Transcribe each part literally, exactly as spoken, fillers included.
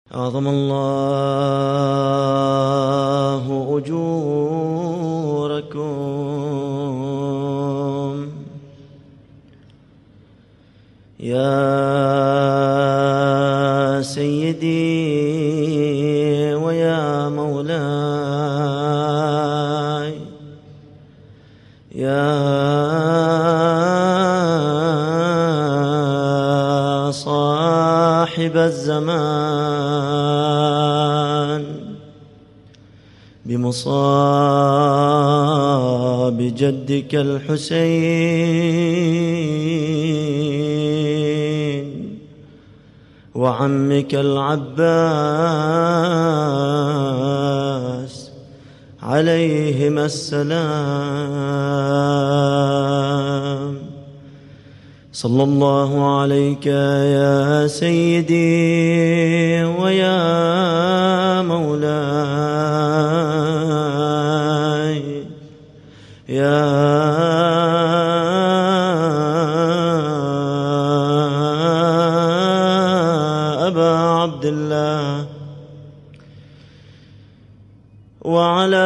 أعظم الله أجوركم يا سيدي ويا مولاي يا صاحب الزمان بمصاب جدك الحسين وعمك العباس عليهما السلام. صلى الله عليك يا سيدي ويا مولاي يا أبا عبد الله وعلى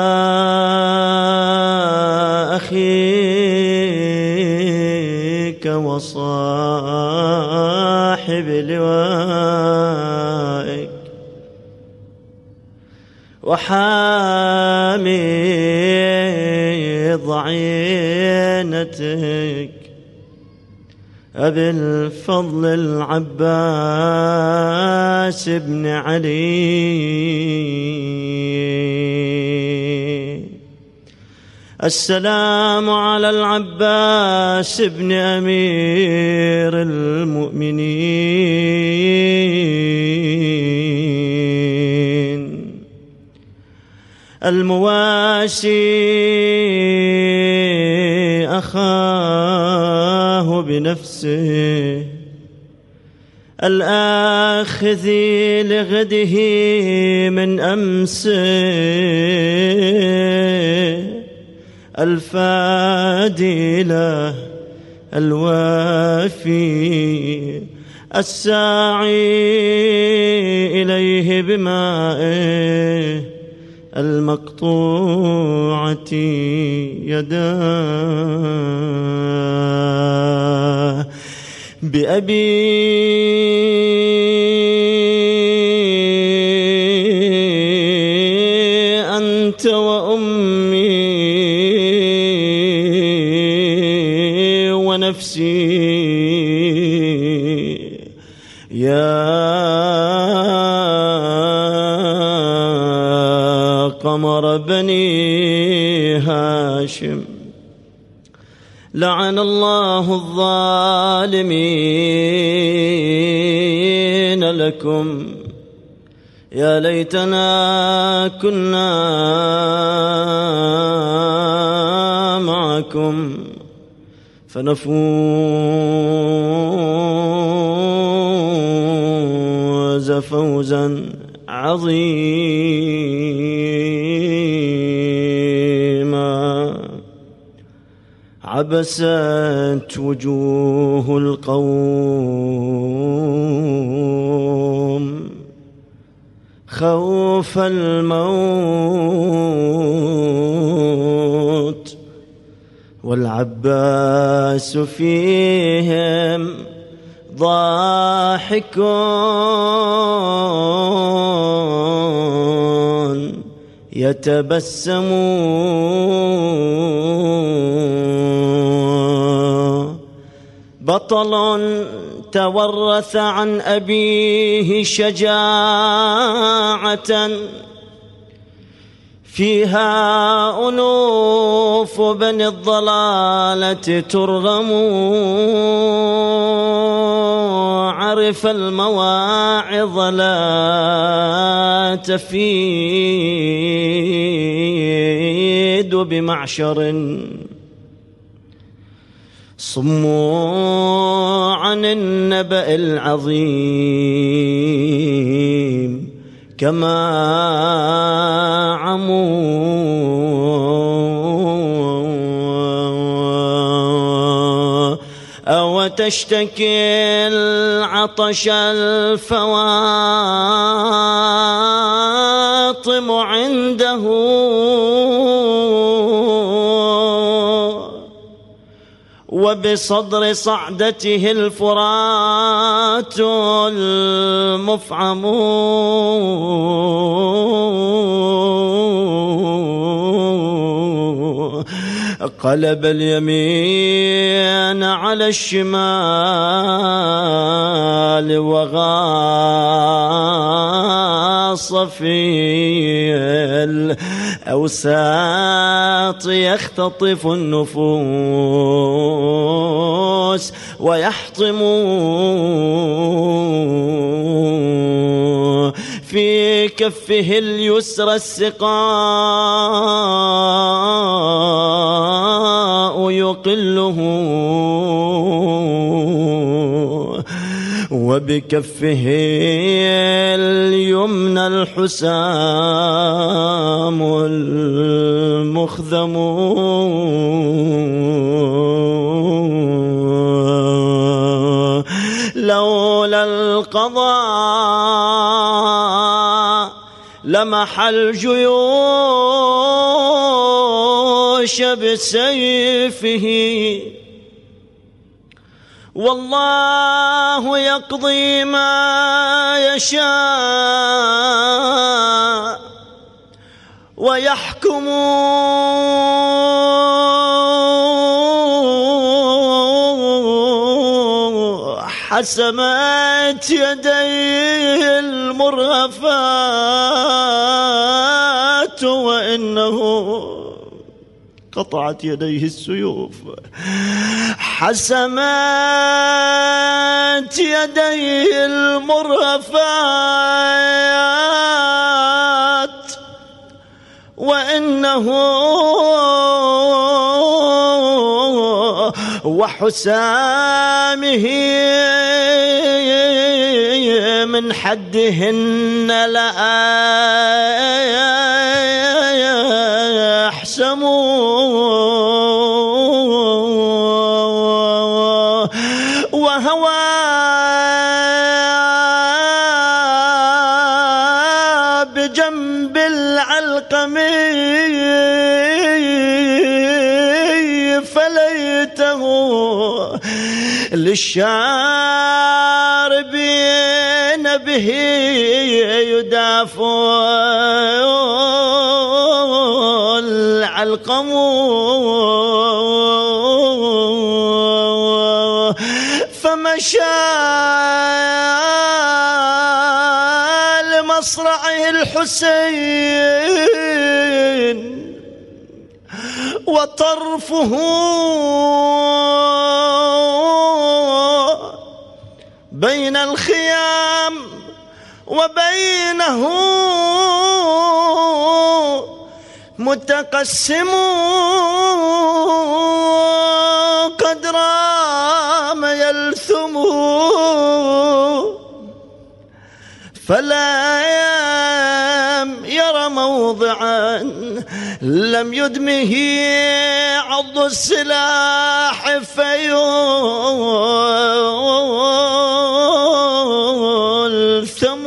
أخيك وصاحب لوائك وحامي ضعينتك أبي الفضل العباس بن علي. السلام على العباس بن أمير المؤمنين المواسي أخاه بنفسه الآخذ لغده من أمسه الفادي له الوافي الساعي إليه بمائه المقطوعة يداه بأبي أنت وأمي ونفسي يا قمر بني هاشم. لعن الله الظالمين لكم يا ليتنا كنا معكم فنفوز فوزا عظيما. عبست وجوه القوم خوف الموت والعباس فيهم ضاحك يتبسم بطل تورث عن أبيه شجاعة فيها أنوف بني الضلالة ترغم عرف المواعظ لا تفيد بمعشر صموا عن النبأ العظيم كما عموا أو وتشتكي العطش الفواطم عنده، وبصدر صعدته الفرات المفعم. قلب اليمين على الشمال وغاص في الأوساط يختطف النفوس ويحطم في كفه اليسرى السقاء يقله، وبكفه اليمنى الحسام المخذم. لولا القضاء لمح الجيوش بسيفه، والله يقضي ما يشاء ويحكم حسمات يديه المرهفات، وإنه قطعت يديه السيوف. حسمات يديه المرهفات، وإنه وحسامه من حدهن لا يحسم، وهوى بجنب العلقمي فليته للشاربين به يدافع العلقم. فمشى لمصرعه الحسين وطرفه بين الخيام وبينه متقسم، قد رام يلثم فلا يرى موضعا لم يدمه عض السلاح فيلثم.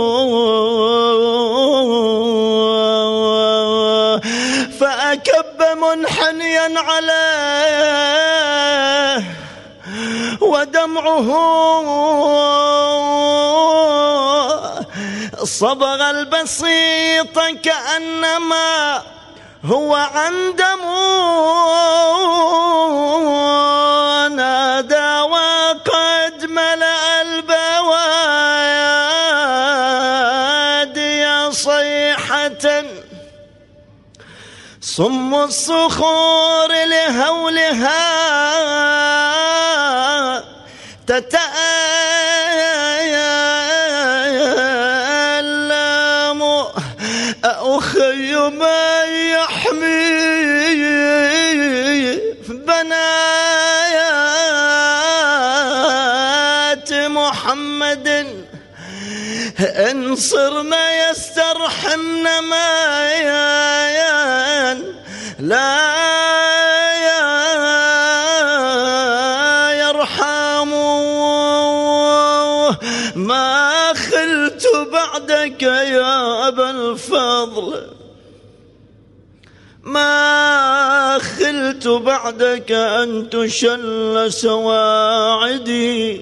فأكب منحنيا عليه ودمعه صبغ البسيط كأنما هو عندم، نادى وقد ملأ البوادي صيحة، صم الصخور لهولها تتألم، أخي من يحمي بنايات محمد، إن صرنا يسترحمن ما لا يرحم. خلت بعدك يا أبا الفضل، ما خلت بعدك أن تشل سواعدي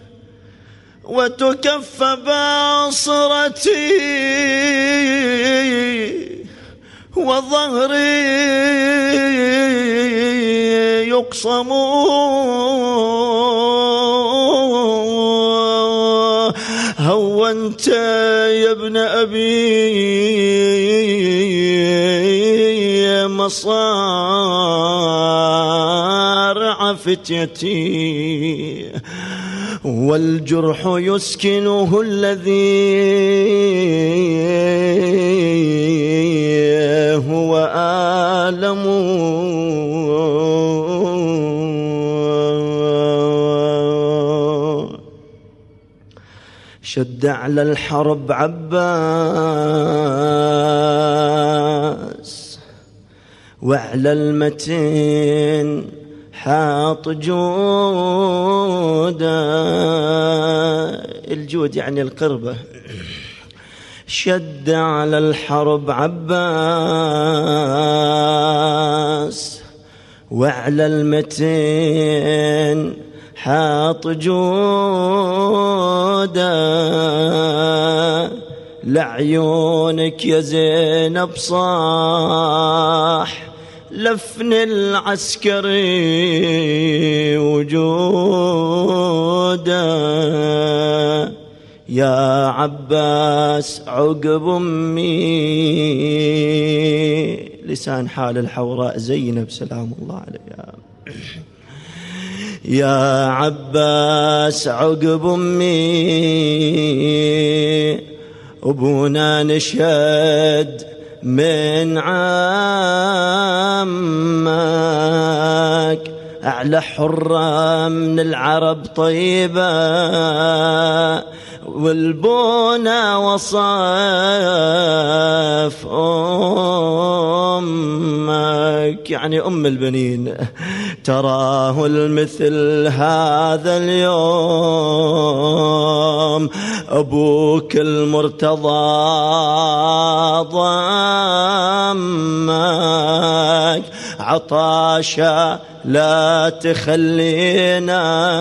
وتكف باصرتي وظهري يقصم هونت يا ابن أبي مصارع فتيتي، والجرح يسكنه الذي هو آلم. شد على الحرب عباس وعلى المتين حاط جودا، الجود يعني القربة. شد على الحرب عباس وعلى المتين حاط جودا، لعيونك يا زينب صاح لفن العسكري وجودا، يا عباس عقب أمي. لسان حال الحوراء زينب سلام الله عليها. يا عباس عقب أمي أبونا نشهد من عمك أعلى حرة من العرب طيبة، والبونا وصاف أمك يعني أم البنين. تراه المثل هذا اليوم أبوك المرتضى ضمك، عطاشا لا تخلينا،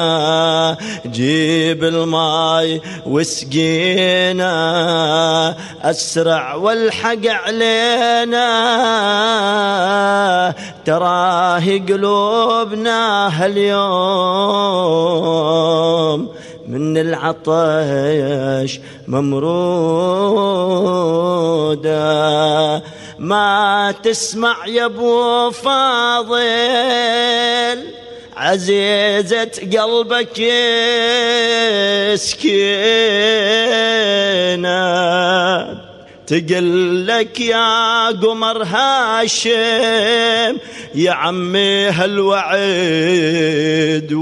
جيب الماي واسقينا، أسرع والحق علينا، تراه قلوبنا هاليوم من العطش ممرودة. ما تسمع يا ابو فاضل عزيزة قلبك سكينة، تقلك يا قمر هاشم يا عمي هالوعد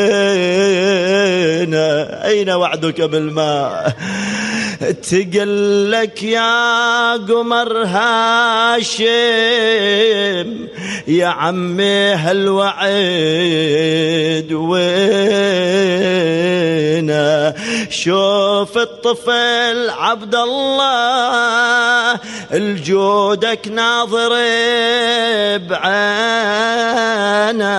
وينه، أين وعدك بالماء؟ تقلك يا قمر هاشم يا عمي هالوعد وينه، شوف الطفل عبد الله الجودك ناظر بعينه،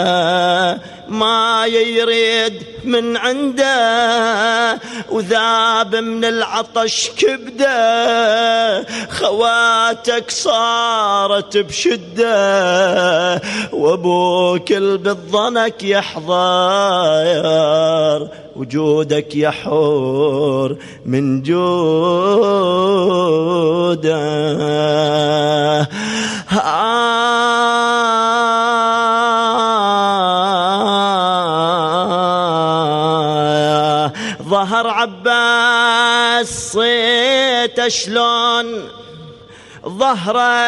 ما يريد من عنده وذاب من العطش كبده، خواتك صارت بشده وابوك بالضنك يحضر، وجودك يحور من جوده. آه ظهر عباس صيت شلون ظهره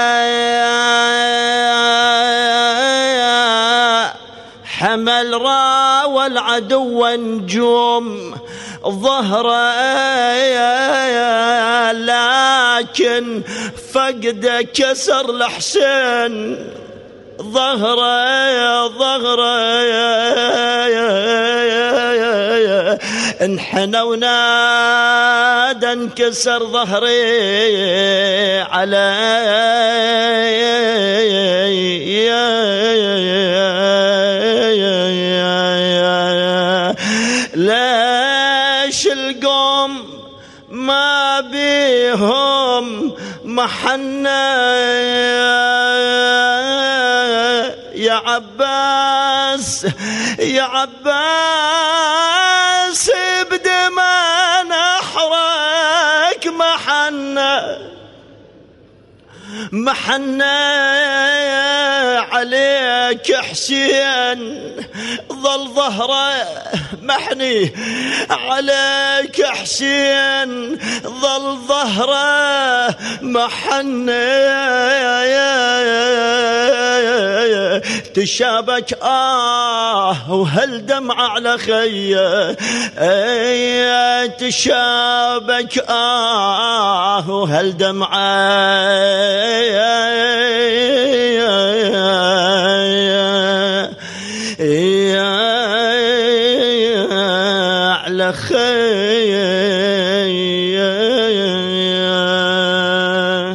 حمل راوى العدو نجوم ظهره، لكن فقد كسر الحسين ظهره ظهره انحنى ونادى انكسر ظهري علي ليش القوم ما بيهم محنة يا عباس يا عباس بدماء نحرك محنة محنة عليك حسين ظل ظهره محني عليك حسين ظل ظهره محني تشابك آه وهل دمع على خيه تشابك آه وهل دمع على خيه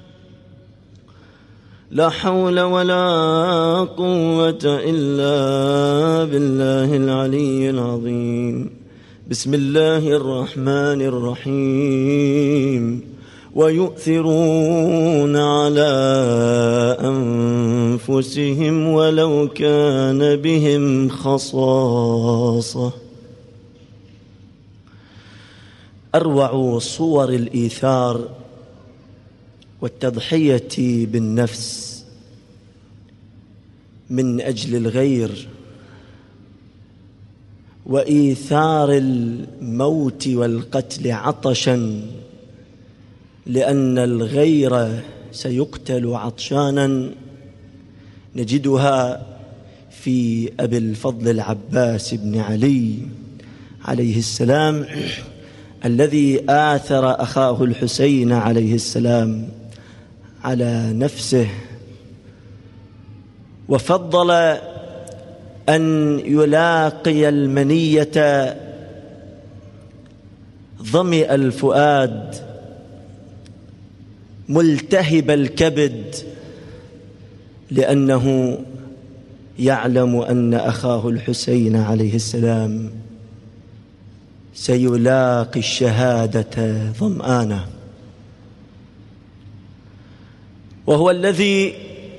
لا حول ولا قوة إلا بالله العلي العظيم. بسم الله الرحمن الرحيم. ويؤثرون على أنفسهم ولو كان بهم خصاصة. أروع صور الإيثار والتضحية بالنفس من أجل الغير وإيثار الموت والقتل عطشاً لأن الغير سيقتل عطشانا نجدها في أبي الفضل العباس بن علي عليه السلام الذي آثر أخاه الحسين عليه السلام على نفسه وفضل أن يلاقي المنية ظمئ الفؤاد ملتهب الكبد لأنه يعلم أن أخاه الحسين عليه السلام سيلاقي الشهادة ظمآنا، وهو الذي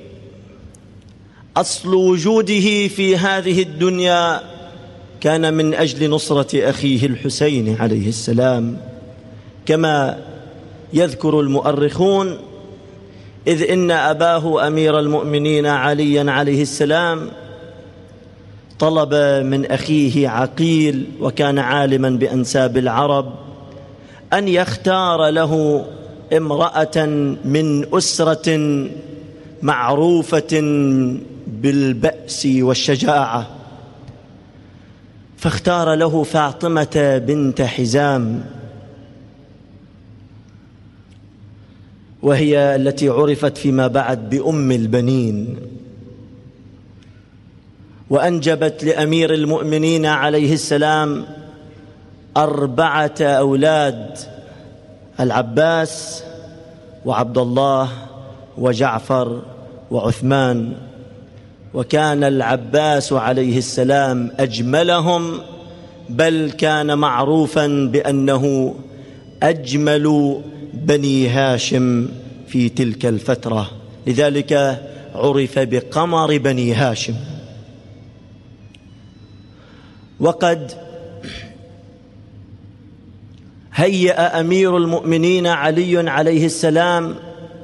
أصل وجوده في هذه الدنيا كان من أجل نصرة أخيه الحسين عليه السلام، كما يذكر المؤرخون، إذ إن أباه أمير المؤمنين عليا عليه السلام طلب من أخيه عقيل وكان عالما بأنساب العرب أن يختار له امرأة من أسرة معروفة بالبأس والشجاعة، فاختار له فاطمة بنت حزام، وهي التي عرفت فيما بعد بأم البنين، وأنجبت لأمير المؤمنين عليه السلام أربعة أولاد: العباس وعبد الله وجعفر وعثمان. وكان العباس عليه السلام أجملهم، بل كان معروفا بأنه أجمل بني هاشم في تلك الفترة، لذلك عرف بقمر بني هاشم. وقد هيأ أمير المؤمنين علي عليه السلام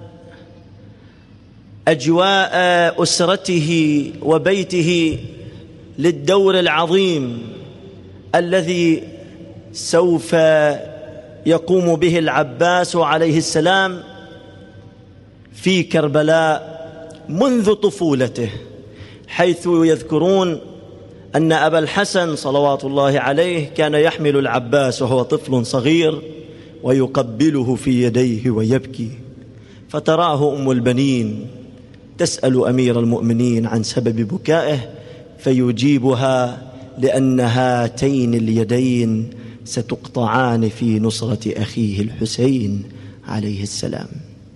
أجواء أسرته وبيته للدور العظيم الذي سوف يقوم به العباس عليه السلام في كربلاء منذ طفولته، حيث يذكرون أن أبا الحسن صلوات الله عليه كان يحمل العباس وهو طفل صغير ويقبله في يديه ويبكي، فتراه أم البنين تسأل أمير المؤمنين عن سبب بكائه فيجيبها: لأن هاتين اليدين ستقطعان في نصرة أخيه الحسين عليه السلام.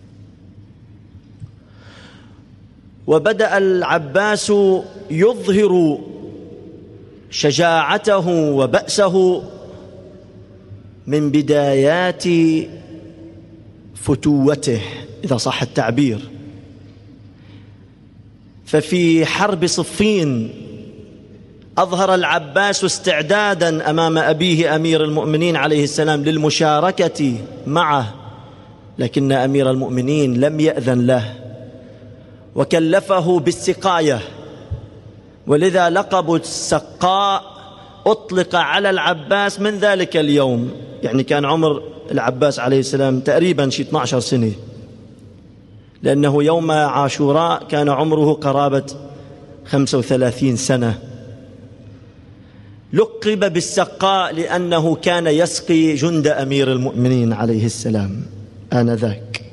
وبدأ العباس يظهر شجاعته وبأسه من بدايات فتوته إذا صح التعبير. ففي حرب صفين أظهر العباس استعدادا أمام أبيه أمير المؤمنين عليه السلام للمشاركة معه، لكن أمير المؤمنين لم يأذن له وكلفه بالسقاية، ولذا لقب السقاء أطلق على العباس من ذلك اليوم. يعني كان عمر العباس عليه السلام تقريبا شي اثني عشر سنة، لأنه يوم عاشوراء كان عمره قرابة خمسة وثلاثين سنة. لقب بالسقاء لأنه كان يسقي جند أمير المؤمنين عليه السلام آنذاك.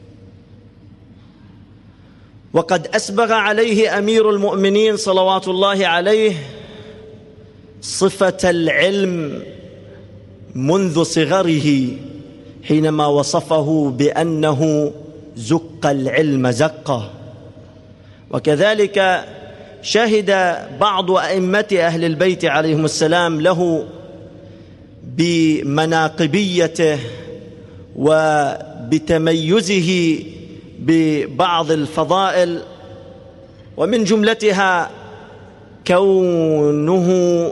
وقد أسبغ عليه أمير المؤمنين صلوات الله عليه صفة العلم منذ صغره، حينما وصفه بأنه زق العلم زقة. وكذلك شهد بعض أئمة أهل البيت عليهم السلام له بمناقبيته وبتميزه ببعض الفضائل، ومن جملتها كونه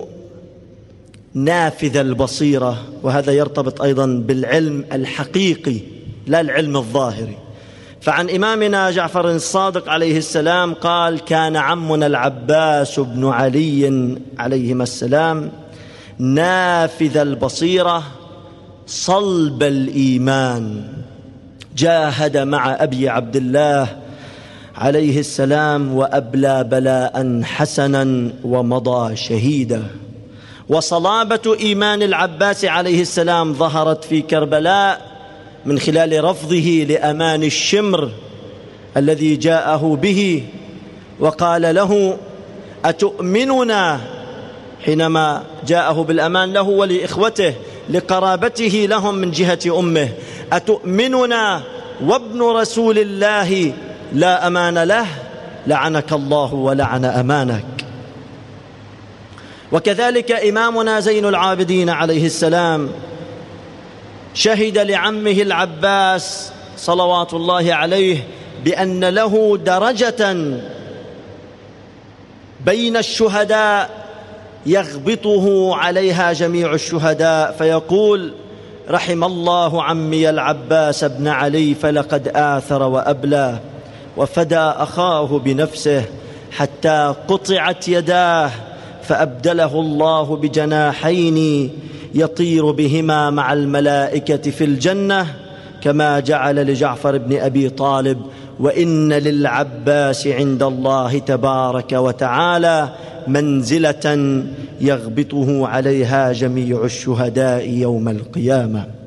نافذ البصيرة، وهذا يرتبط أيضا بالعلم الحقيقي لا العلم الظاهري. فعن إمامنا جعفر الصادق عليه السلام قال: كان عمنا العباس بن علي عليهما السلام نافذ البصيرة صلب الإيمان، جاهد مع أبي عبد الله عليه السلام وأبلى بلاء حسنا ومضى شهيدا. وصلابة إيمان العباس عليه السلام ظهرت في كربلاء من خلال رفضه لأمان الشمر الذي جاءه به، وقال له: أتؤمننا، حينما جاءه بالأمان له ولإخوته لقرابته لهم من جهة أمه: أتؤمننا وابن رسول الله لا أمان له، لعنك الله ولعن أمانك. وكذلك إمامنا زين العابدين عليه السلام شهد لعمه العباس صلوات الله عليه بأن له درجة بين الشهداء يغبطه عليها جميع الشهداء، فيقول: رحم الله عمي العباس بن علي فلقد آثر وأبلى وفدى أخاه بنفسه حتى قطعت يداه، فأبدله الله بجناحين يطير بهما مع الملائكة في الجنة، كما جعل لجعفر بن أبي طالب: وإن للعباس عند الله تبارك وتعالى منزلة يغبطه عليها جميع الشهداء يوم القيامة.